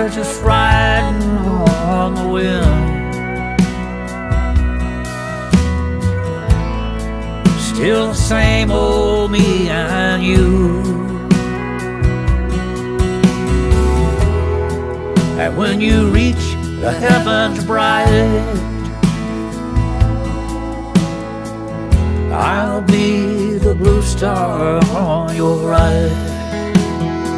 just riding on the wind. Still the same old me and you. And when you reach the heavens bright, I'll be the blue star on your right.